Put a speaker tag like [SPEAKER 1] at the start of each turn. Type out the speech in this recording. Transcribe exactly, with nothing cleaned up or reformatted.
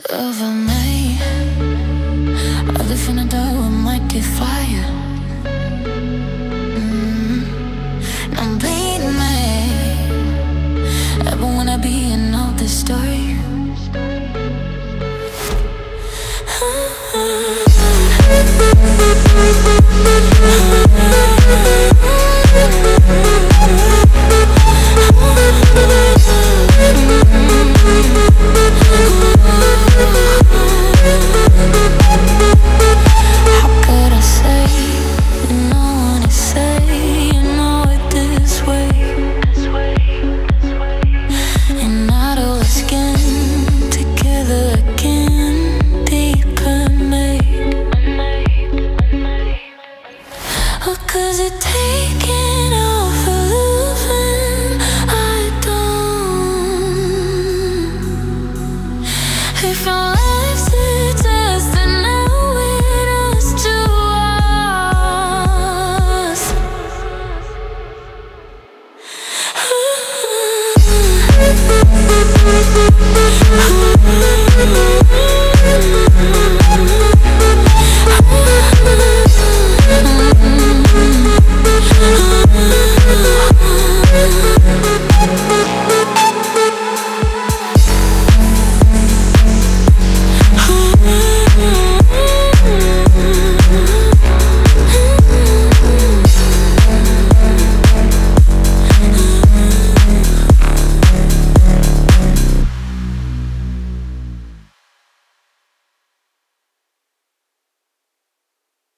[SPEAKER 1] over me. I live in a dark with mighty fire. Mm. I'm bleeding me. Ever wanna be in all this story? How could I say, you know what I say, you know it this way. And I do skin together again, deeper made. Oh, cause it taking over losing, I don't. If your life's a test, then now it us to us.